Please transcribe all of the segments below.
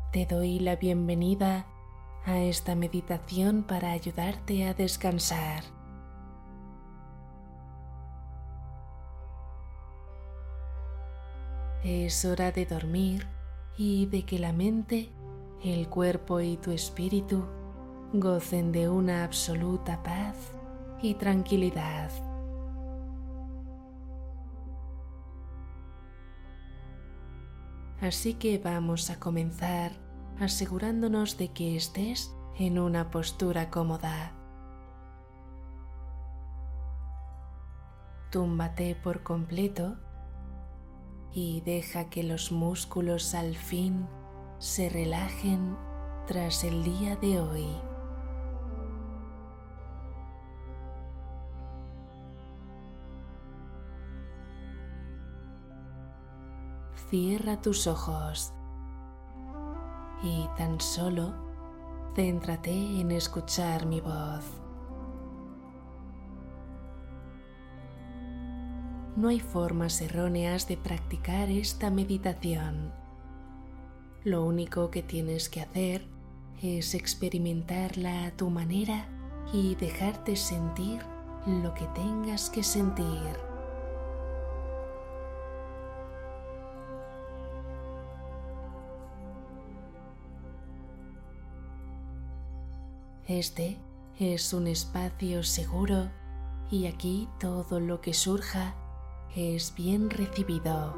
Te doy la bienvenida a esta meditación para ayudarte a descansar. Es hora de dormir y de que la mente, el cuerpo y tu espíritu gocen de una absoluta paz y tranquilidad. Así que vamos a comenzar asegurándonos de que estés en una postura cómoda. Túmbate por completo y deja que los músculos al fin se relajen tras el día de hoy. Cierra tus ojos y tan solo céntrate en escuchar mi voz. No hay formas erróneas de practicar esta meditación. Lo único que tienes que hacer es experimentarla a tu manera y dejarte sentir lo que tengas que sentir. Este es un espacio seguro y aquí todo lo que surja es bien recibido.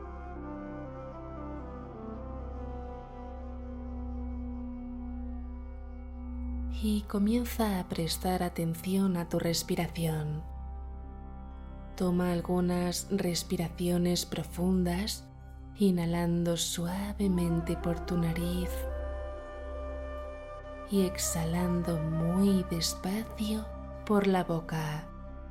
Y comienza a prestar atención a tu respiración. Toma algunas respiraciones profundas, inhalando suavemente por tu nariz y exhalando muy despacio por la boca.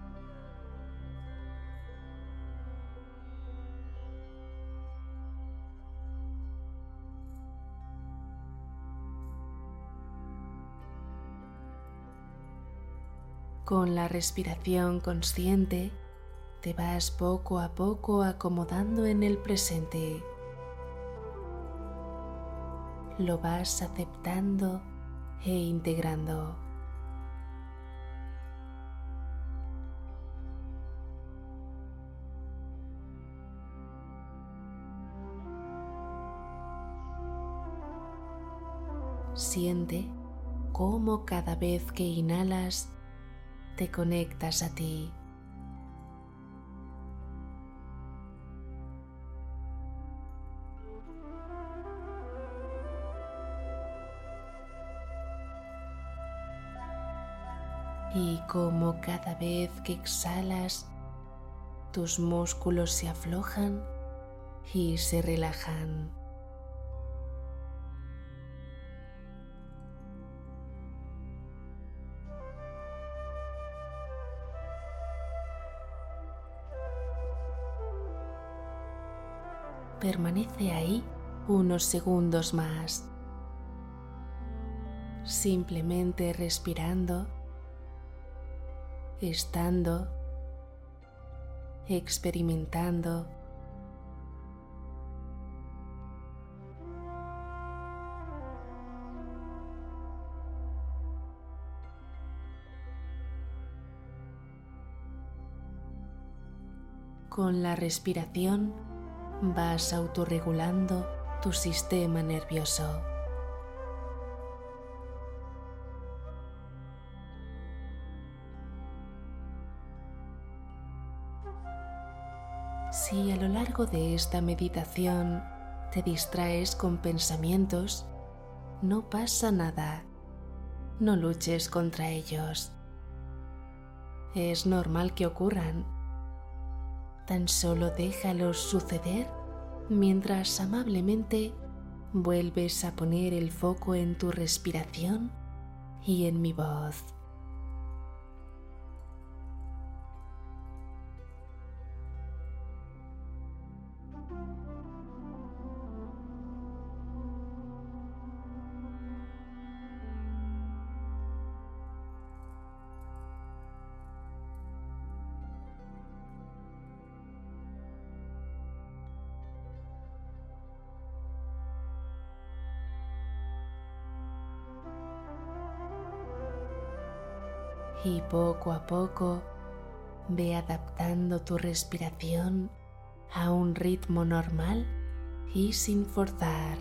Con la respiración consciente, te vas poco a poco acomodando en el presente. Lo vas aceptando e integrando. Siente cómo cada vez que inhalas te conectas a ti. Y cómo cada vez que exhalas, tus músculos se aflojan y se relajan. Permanece ahí unos segundos más, simplemente respirando, estando, experimentando. Con la respiración vas autorregulando tu sistema nervioso. Si a lo largo de esta meditación te distraes con pensamientos, no pasa nada. No luches contra ellos. Es normal que ocurran. Tan solo déjalos suceder mientras amablemente vuelves a poner el foco en tu respiración y en mi voz. y poco a poco ve adaptando tu respiración a un ritmo normal y sin forzar,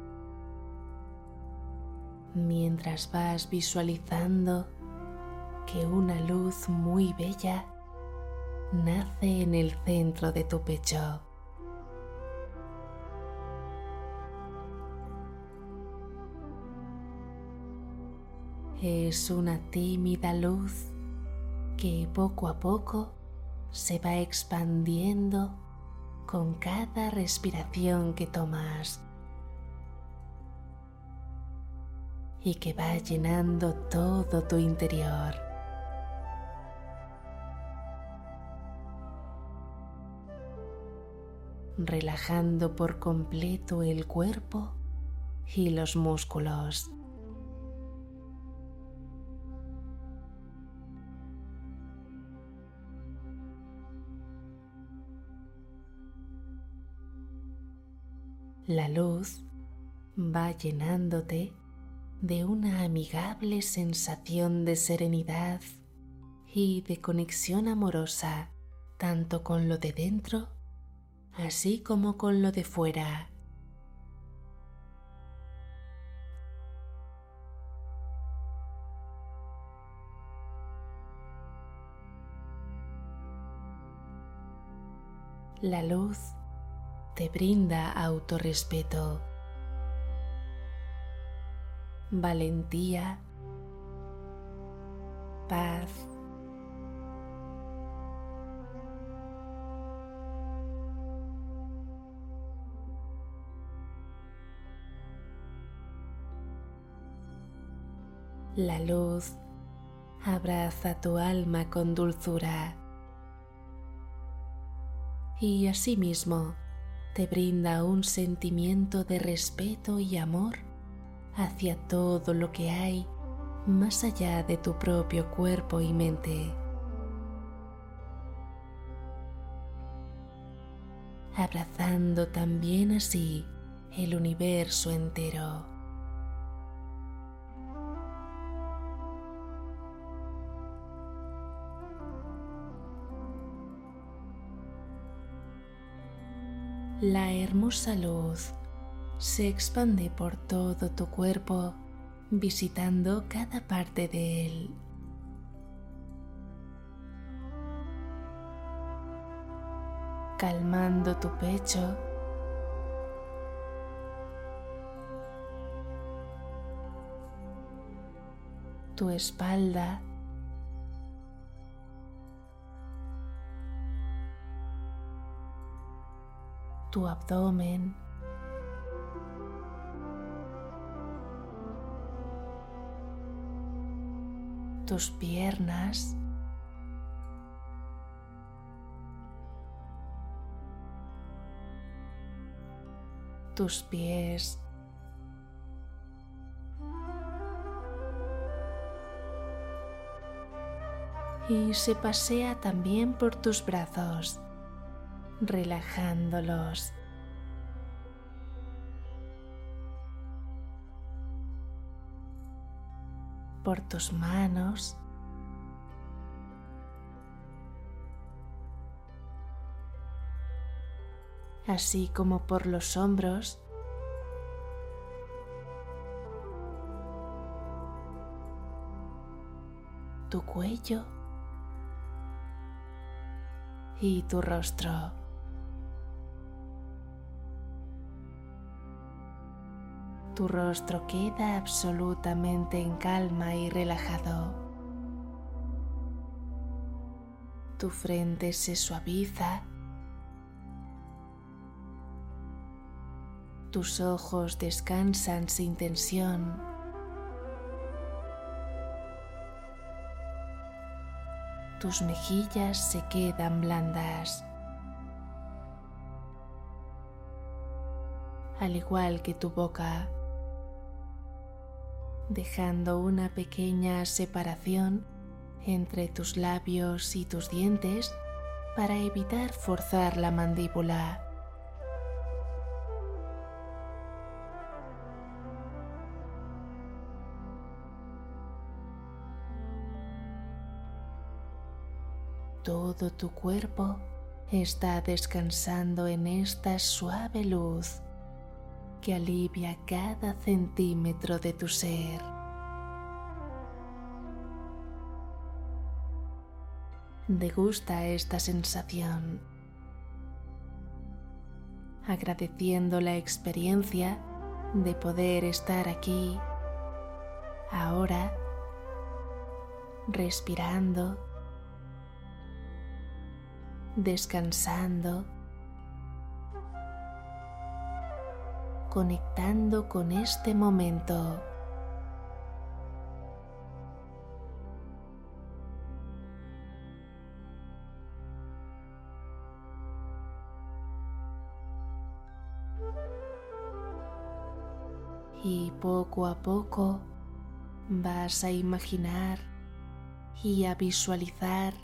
mientras vas visualizando que una luz muy bella nace en el centro de tu pecho. Es una tímida luz que poco a poco se va expandiendo con cada respiración que tomas y que va llenando todo tu interior. Relajando por completo el cuerpo y los músculos. La luz va llenándote de una amigable sensación de serenidad y de conexión amorosa, tanto con lo de dentro, así como con lo de fuera. La luz te brinda autorrespeto, valentía, paz, la luz abraza tu alma con dulzura y asimismo te brinda un sentimiento de respeto y amor hacia todo lo que hay más allá de tu propio cuerpo y mente, abrazando también así el universo entero. La hermosa luz se expande por todo tu cuerpo, visitando cada parte de él. Calmando tu pecho, tu espalda, tu abdomen, tus piernas, tus pies, y se pasea también por tus brazos, relajándolos. Por tus manos, así como por los hombros, tu cuello y tu rostro. Tu rostro queda absolutamente en calma y relajado. Tu frente se suaviza. Tus ojos descansan sin tensión. Tus mejillas se quedan blandas, al igual que tu boca, dejando una pequeña separación entre tus labios y tus dientes para evitar forzar la mandíbula. Todo tu cuerpo está descansando en esta suave luz que alivia cada centímetro de tu ser. Degusta esta sensación, agradeciendo la experiencia de poder estar aquí, ahora, respirando, descansando, conectando con este momento. Y poco a poco vas a imaginar y a visualizar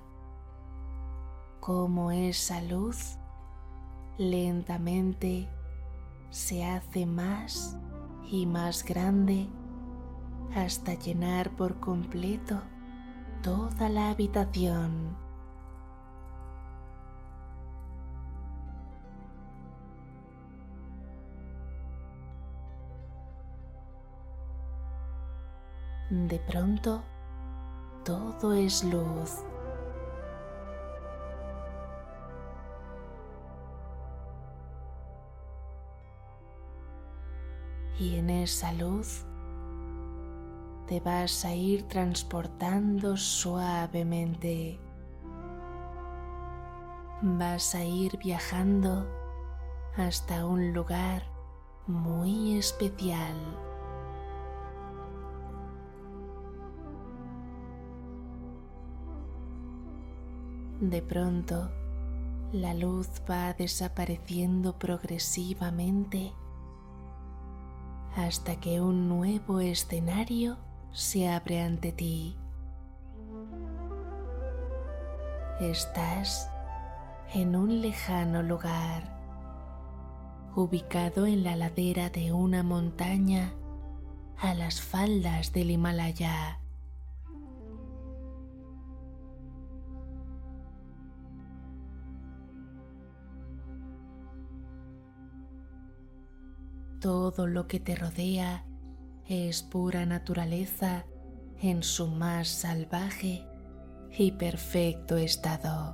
cómo esa luz lentamente se hace más y más grande hasta llenar por completo toda la habitación. De pronto, todo es luz. Y en esa luz te vas a ir transportando suavemente. Vas a ir viajando hasta un lugar muy especial. De pronto, la luz va desapareciendo progresivamente hasta que un nuevo escenario se abre ante ti. Estás en un lejano lugar, ubicado en la ladera de una montaña a las faldas del Himalaya. Todo lo que te rodea es pura naturaleza en su más salvaje y perfecto estado.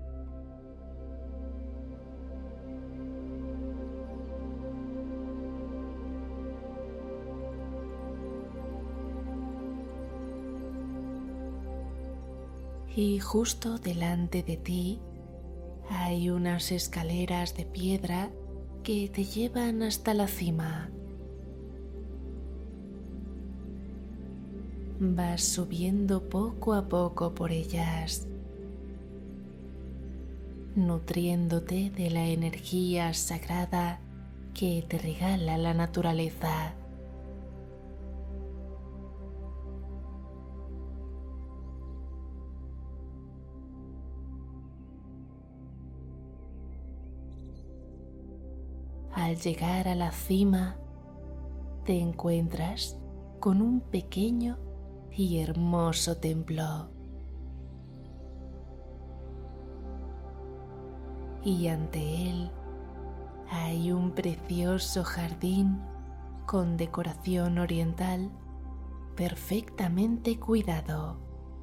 Y justo delante de ti hay unas escaleras de piedra que te llevan hasta la cima. Vas subiendo poco a poco por ellas, nutriéndote de la energía sagrada que te regala la naturaleza. Al llegar a la cima, te encuentras con un pequeño y hermoso templo. Y ante él hay un precioso jardín con decoración oriental perfectamente cuidado.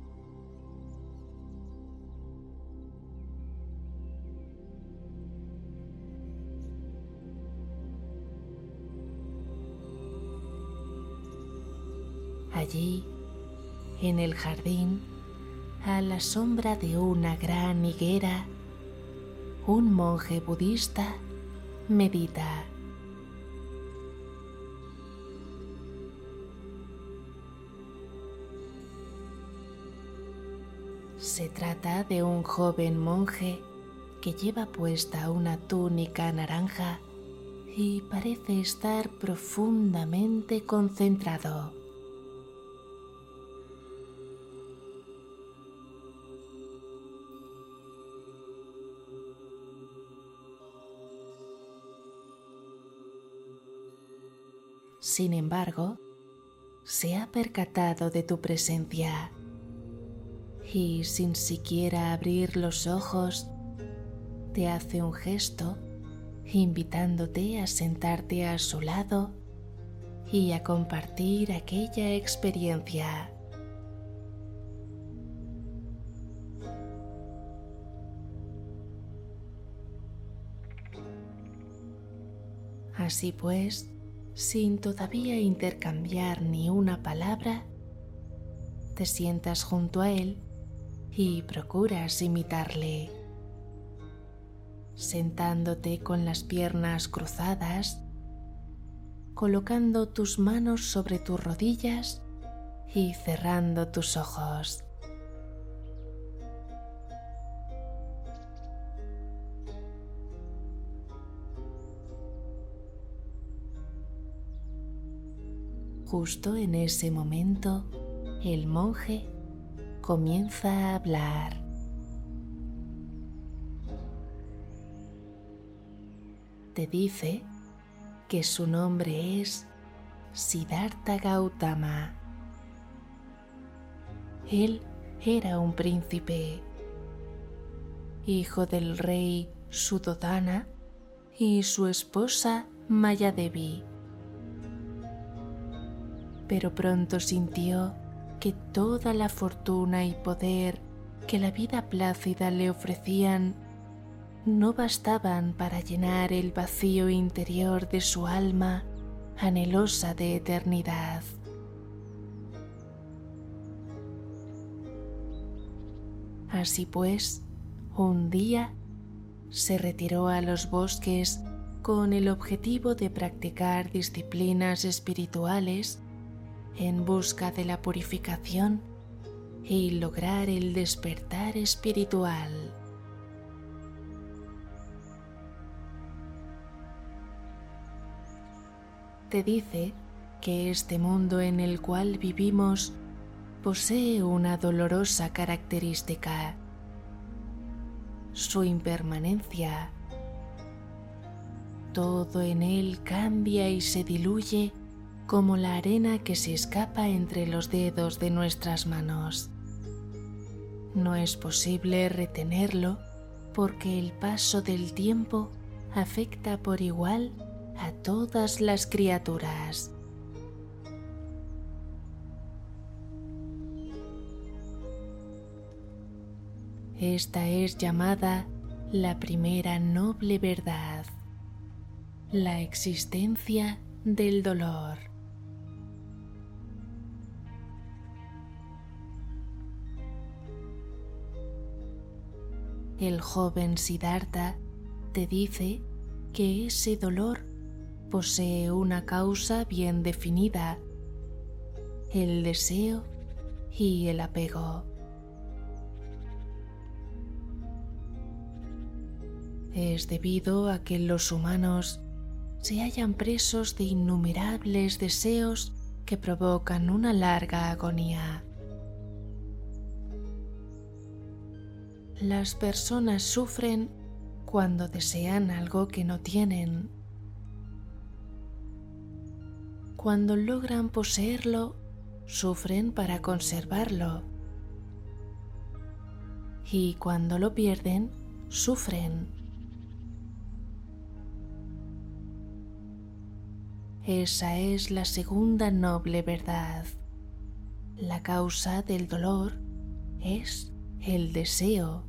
Allí, en el jardín, a la sombra de una gran higuera, un monje budista medita. Se trata de un joven monje que lleva puesta una túnica naranja y parece estar profundamente concentrado. Sin embargo, se ha percatado de tu presencia y sin siquiera abrir los ojos, te hace un gesto invitándote a sentarte a su lado y a compartir aquella experiencia. Así pues, sin todavía intercambiar ni una palabra, te sientas junto a él y procuras imitarle, sentándote con las piernas cruzadas, colocando tus manos sobre tus rodillas y cerrando tus ojos. Justo en ese momento, el monje comienza a hablar. Te dice que su nombre es Siddhartha Gautama. Él era un príncipe, hijo del rey Suddhodana y su esposa Mayadevi. Pero pronto sintió que toda la fortuna y poder que la vida plácida le ofrecían no bastaban para llenar el vacío interior de su alma anhelosa de eternidad. Así pues, un día se retiró a los bosques con el objetivo de practicar disciplinas espirituales en busca de la purificación y lograr el despertar espiritual. Te dice que este mundo en el cual vivimos posee una dolorosa característica: su impermanencia. Todo en él cambia y se diluye como la arena que se escapa entre los dedos de nuestras manos. No es posible retenerlo porque el paso del tiempo afecta por igual a todas las criaturas. Esta es llamada la primera noble verdad, la existencia del dolor. El joven Siddhartha te dice que ese dolor posee una causa bien definida: el deseo y el apego. Es debido a que los humanos se hallan presos de innumerables deseos que provocan una larga agonía. Las personas sufren cuando desean algo que no tienen. Cuando logran poseerlo, sufren para conservarlo. Y cuando lo pierden, sufren. Esa es la segunda noble verdad. La causa del dolor es el deseo.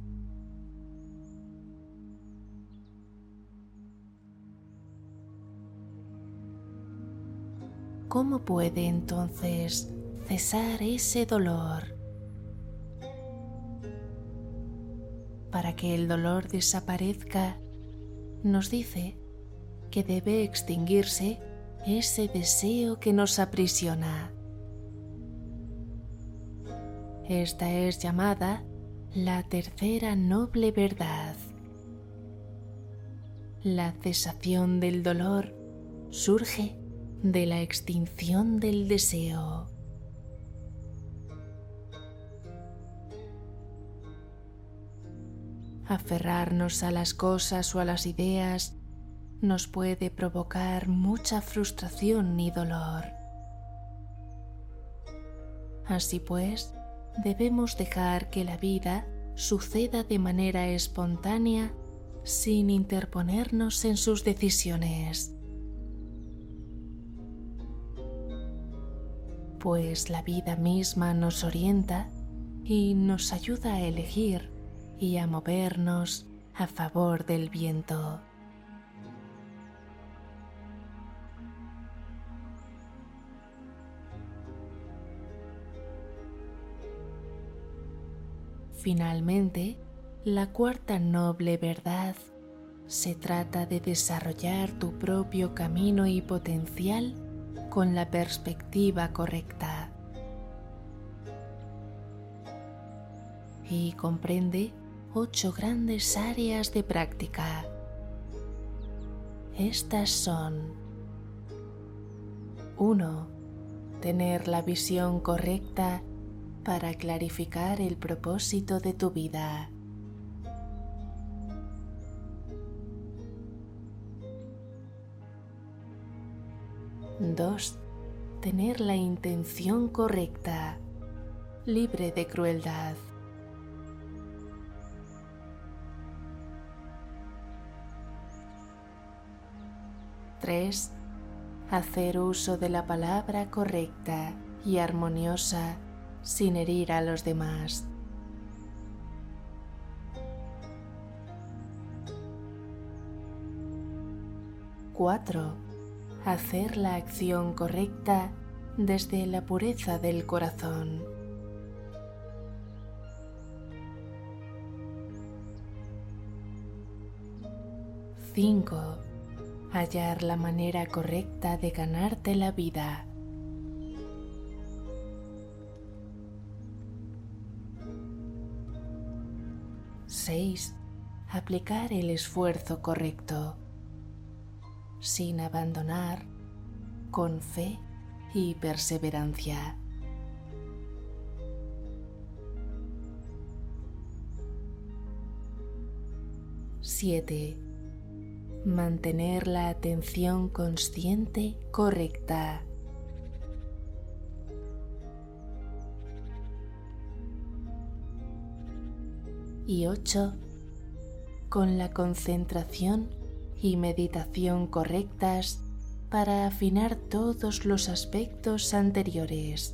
¿Cómo puede entonces cesar ese dolor? Para que el dolor desaparezca, nos dice que debe extinguirse ese deseo que nos aprisiona. Esta es llamada la tercera noble verdad. La cesación del dolor surge de la extinción del deseo. Aferrarnos a las cosas o a las ideas nos puede provocar mucha frustración y dolor. Así pues, debemos dejar que la vida suceda de manera espontánea sin interponernos en sus decisiones. Pues la vida misma nos orienta y nos ayuda a elegir y a movernos a favor del viento. Finalmente, la cuarta noble verdad se trata de desarrollar tu propio camino y potencial con la perspectiva correcta. Y comprende 8 grandes áreas de práctica. Estas son: 1. Tener la visión correcta para clarificar el propósito de tu vida. 2. Tener la intención correcta, libre de crueldad. 3. Hacer uso de la palabra correcta y armoniosa sin herir a los demás. 4. Hacer la acción correcta desde la pureza del corazón. 5. Hallar la manera correcta de ganarte la vida. 6. Aplicar el esfuerzo correcto, sin abandonar, con fe y perseverancia. 7. Mantener la atención consciente correcta. 8. Con la concentración y meditación correctas para afinar todos los aspectos anteriores.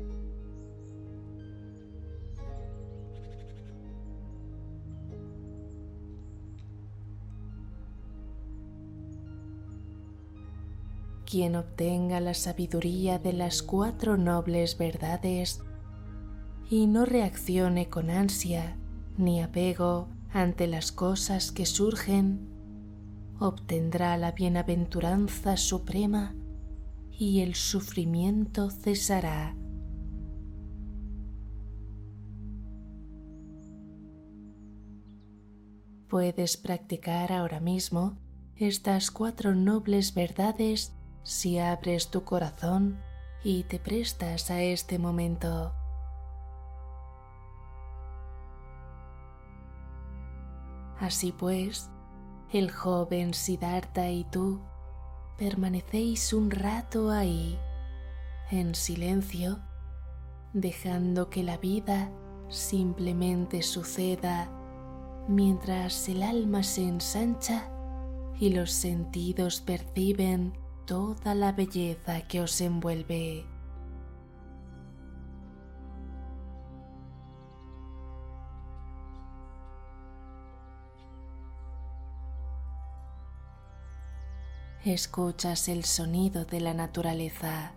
Quien obtenga la sabiduría de las 4 nobles verdades y no reaccione con ansia ni apego ante las cosas que surgen, obtendrá la bienaventuranza suprema y el sufrimiento cesará. Puedes practicar ahora mismo estas 4 nobles verdades si abres tu corazón y te prestas a este momento. Así pues, el joven Siddhartha y tú permanecéis un rato ahí, en silencio, dejando que la vida simplemente suceda mientras el alma se ensancha y los sentidos perciben toda la belleza que os envuelve. Escuchas el sonido de la naturaleza.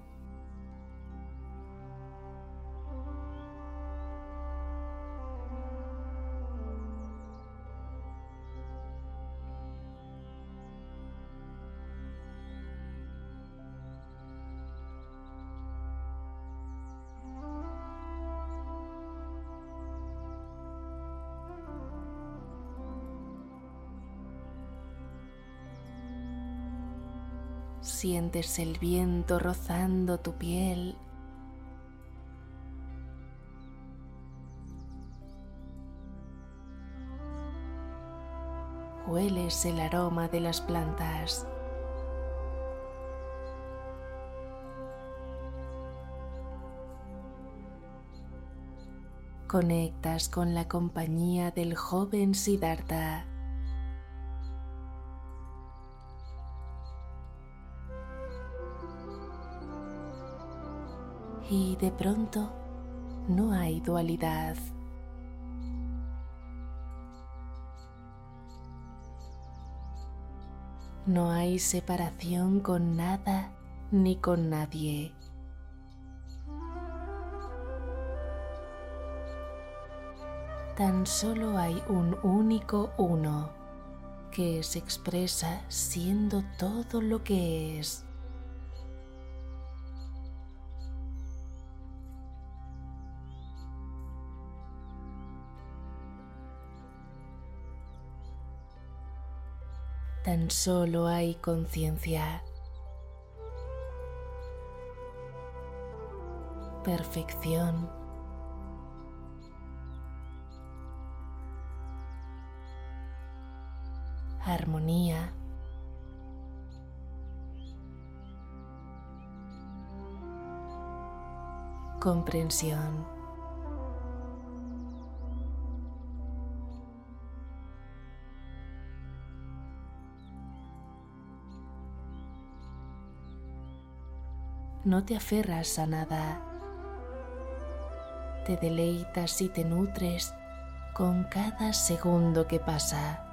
Sientes el viento rozando tu piel. Hueles el aroma de las plantas. conectas con la compañía del joven Siddhartha. Y de pronto no hay dualidad. No hay separación con nada ni con nadie. Tan solo hay un único uno que se expresa siendo todo lo que es. Tan solo hay conciencia, perfección, armonía, comprensión. No te aferras a nada. Te deleitas y te nutres con cada segundo que pasa,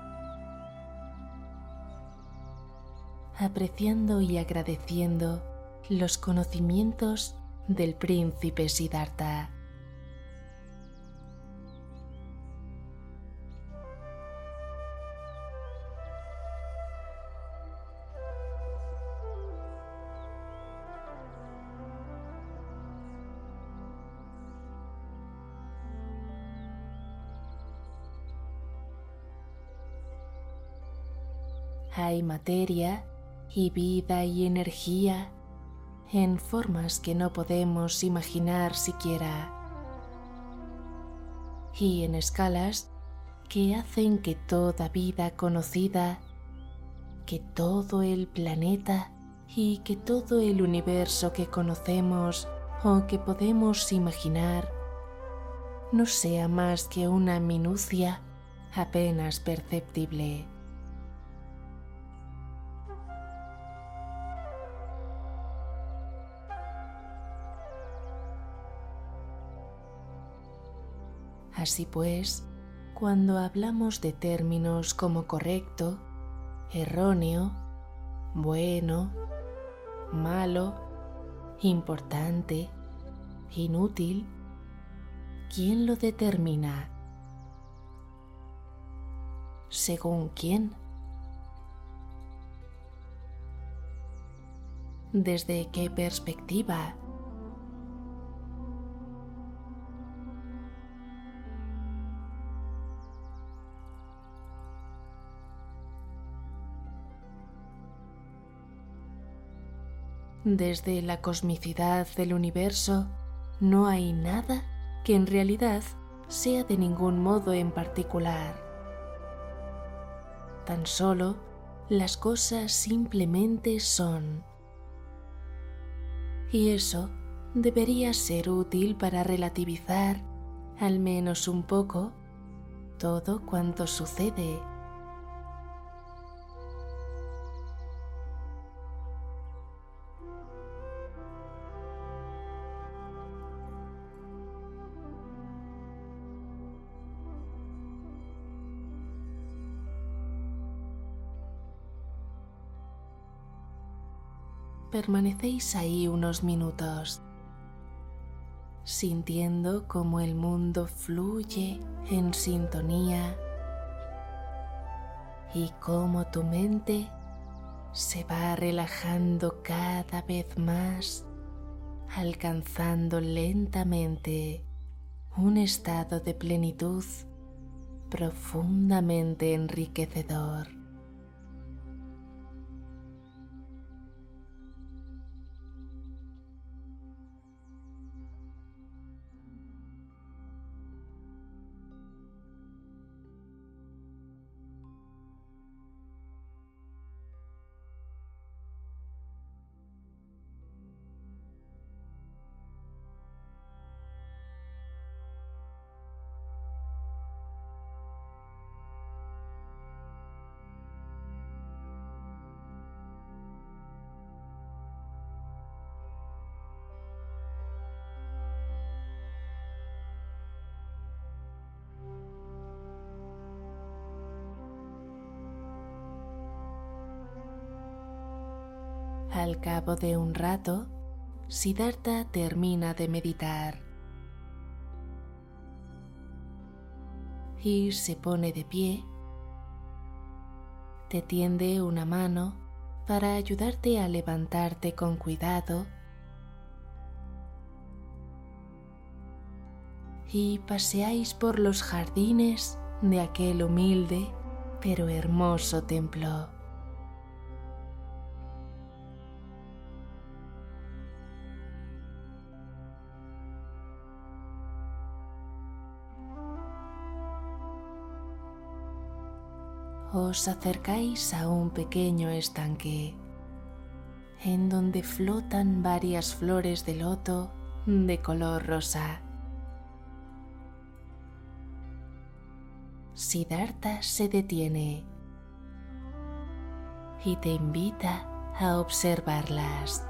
apreciando y agradeciendo los conocimientos del príncipe Siddhartha. Hay materia y vida y energía en formas que no podemos imaginar siquiera, y en escalas que hacen que toda vida conocida, que todo el planeta y que todo el universo que conocemos o que podemos imaginar no sea más que una minucia apenas perceptible. Así pues, cuando hablamos de términos como correcto, erróneo, bueno, malo, importante, inútil, ¿quién lo determina? ¿Según quién? ¿Desde qué perspectiva? Desde la cosmicidad del universo, no hay nada que en realidad sea de ningún modo en particular. Tan solo las cosas simplemente son. Y eso debería ser útil para relativizar, al menos un poco, todo cuanto sucede. Permanecéis ahí unos minutos, sintiendo cómo el mundo fluye en sintonía y cómo tu mente se va relajando cada vez más, alcanzando lentamente un estado de plenitud profundamente enriquecedor. Al cabo de un rato, Siddhartha termina de meditar y se pone de pie. Te tiende una mano para ayudarte a levantarte con cuidado y paseáis por los jardines de aquel humilde pero hermoso templo. Os acercáis a un pequeño estanque en donde flotan varias flores de loto de color rosa. Siddhartha se detiene y te invita a observarlas.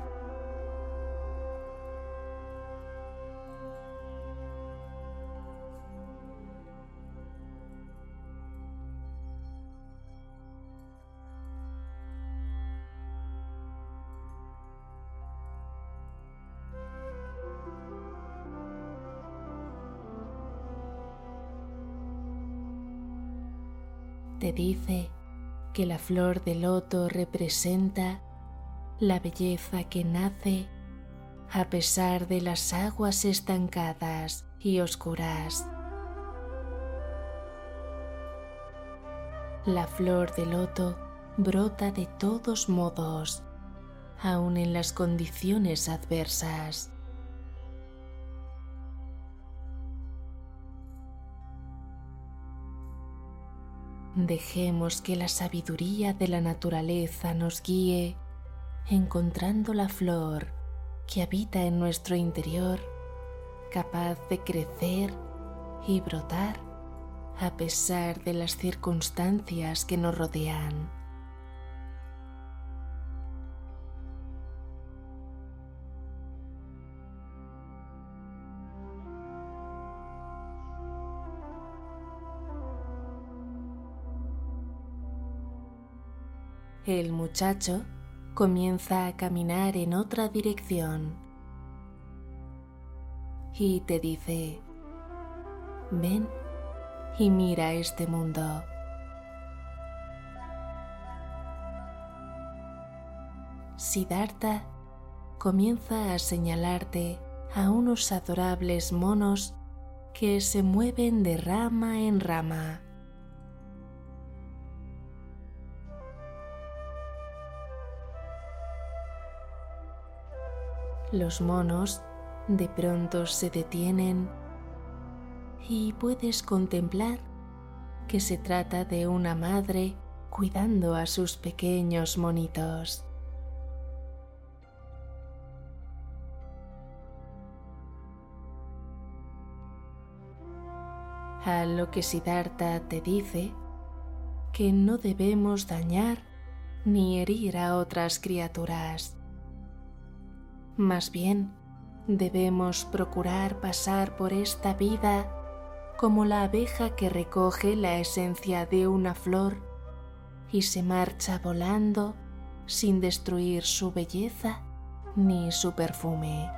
Te dice que la flor de loto representa la belleza que nace a pesar de las aguas estancadas y oscuras. La flor de loto brota de todos modos, aun en las condiciones adversas. Dejemos que la sabiduría de la naturaleza nos guíe, encontrando la flor que habita en nuestro interior, capaz de crecer y brotar a pesar de las circunstancias que nos rodean. El muchacho comienza a caminar en otra dirección y te dice: ven y mira este mundo. Siddhartha comienza a señalarte a unos adorables monos que se mueven de rama en rama. Los monos de pronto se detienen y puedes contemplar que se trata de una madre cuidando a sus pequeños monitos. A lo que Siddhartha te dice que no debemos dañar ni herir a otras criaturas. Más bien, debemos procurar pasar por esta vida como la abeja que recoge la esencia de una flor y se marcha volando sin destruir su belleza ni su perfume.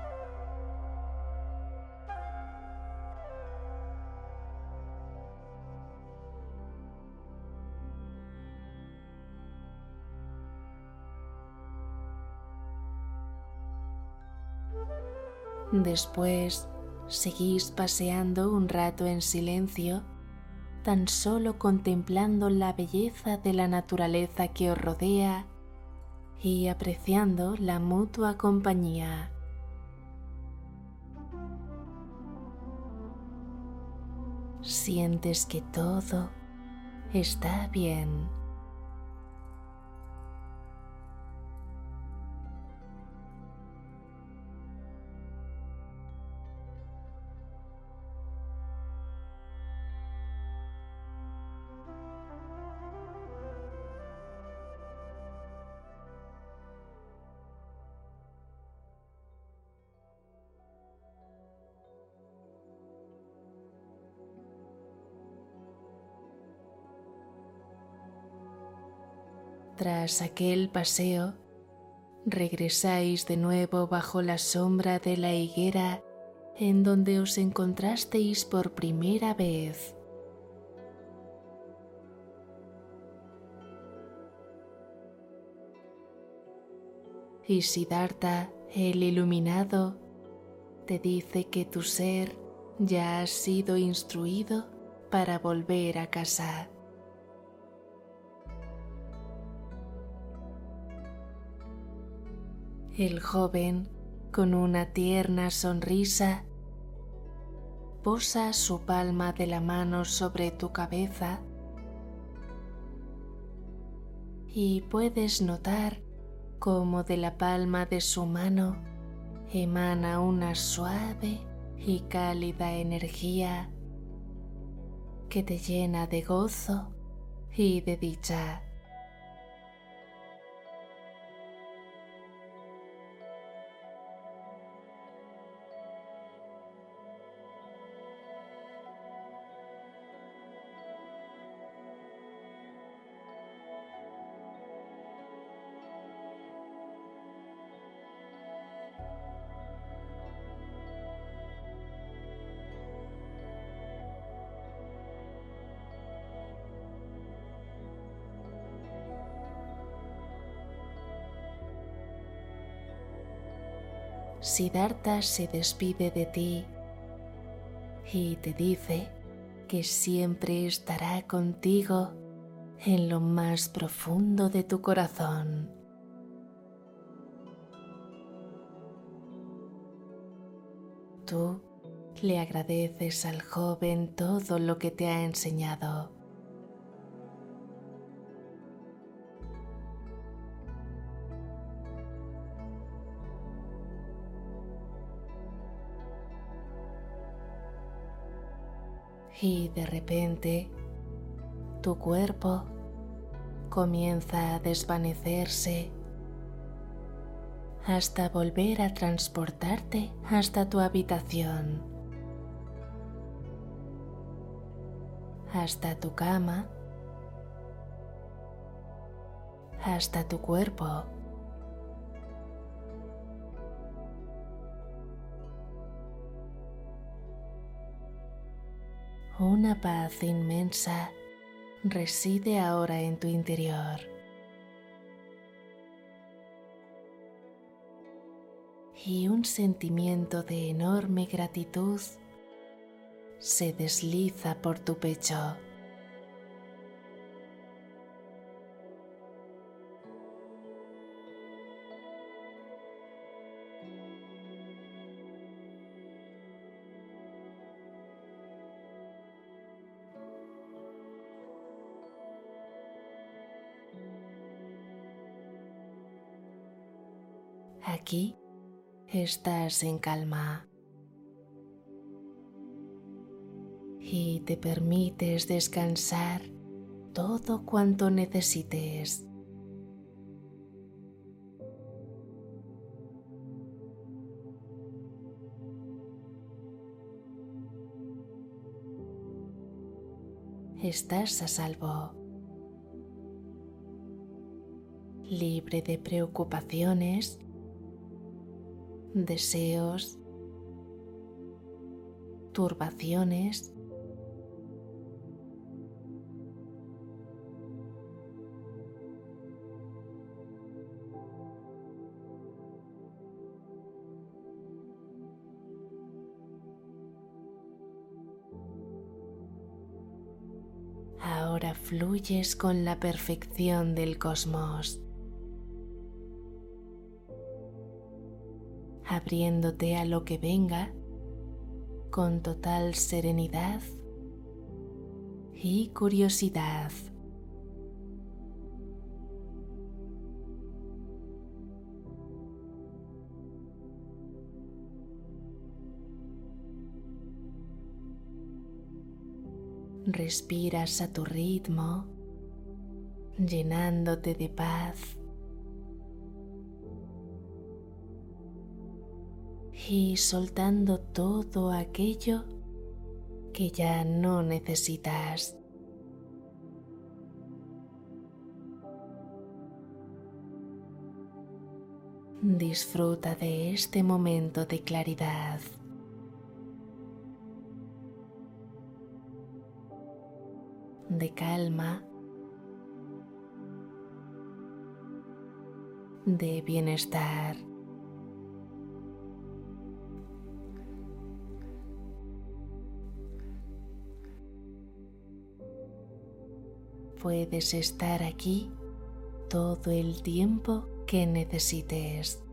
Después, seguís paseando un rato en silencio, tan solo contemplando la belleza de la naturaleza que os rodea y apreciando la mutua compañía. Sientes que todo está bien. Tras aquel paseo, regresáis de nuevo bajo la sombra de la higuera en donde os encontrasteis por primera vez. Y Siddhartha, el iluminado, te dice que tu ser ya ha sido instruido para volver a casa. El joven, con una tierna sonrisa, posa su palma de la mano sobre tu cabeza y puedes notar cómo de la palma de su mano emana una suave y cálida energía que te llena de gozo y de dicha. Siddhartha se despide de ti y te dice que siempre estará contigo en lo más profundo de tu corazón. Tú le agradeces al joven todo lo que te ha enseñado. Y de repente, tu cuerpo comienza a desvanecerse hasta volver a transportarte hasta tu habitación, hasta tu cama, hasta tu cuerpo. Una paz inmensa reside ahora en tu interior. Y un sentimiento de enorme gratitud se desliza por tu pecho. Aquí estás en calma y te permites descansar todo cuanto necesites. Estás a salvo, libre de preocupaciones, deseos, turbaciones. Ahora fluyes con la perfección del cosmos, abriéndote a lo que venga con total serenidad y curiosidad. Respiras a tu ritmo, llenándote de paz y soltando todo aquello que ya no necesitas. Disfruta de este momento de claridad. De calma, de bienestar. Puedes estar aquí todo el tiempo que necesites.